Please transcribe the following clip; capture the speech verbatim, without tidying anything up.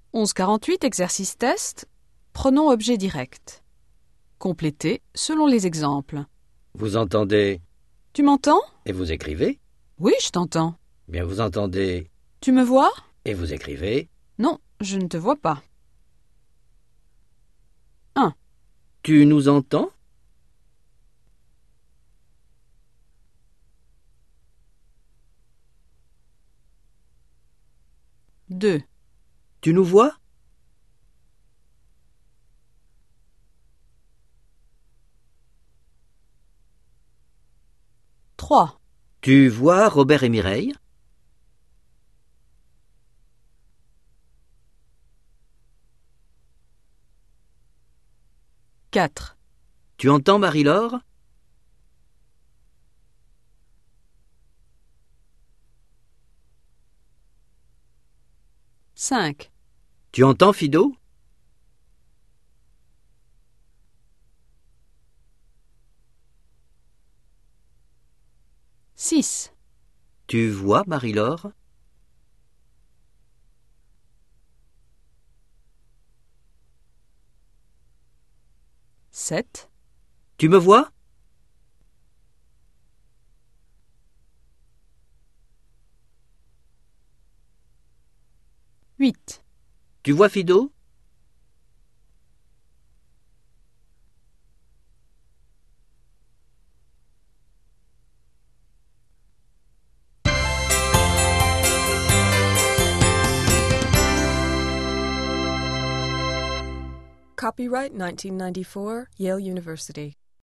onze quarante-huit, exercice test. Pronom objet direct. Complétez selon les exemples. Vous entendez Tu m'entends? et vous écrivez. Oui, je t'entends. Bien, vous entendez Tu me vois? et vous écrivez. Non, je ne te vois pas. un. Tu nous entends? deux. Tu nous vois? trois. Tu vois Robert et Mireille? quatre. Tu entends Marie-Laure? cinq. Tu entends Fido? six. Tu vois Marie-Laure? sept. Tu me vois? huit. Tu vois Fido? Copyright nineteen ninety-four, Yale University.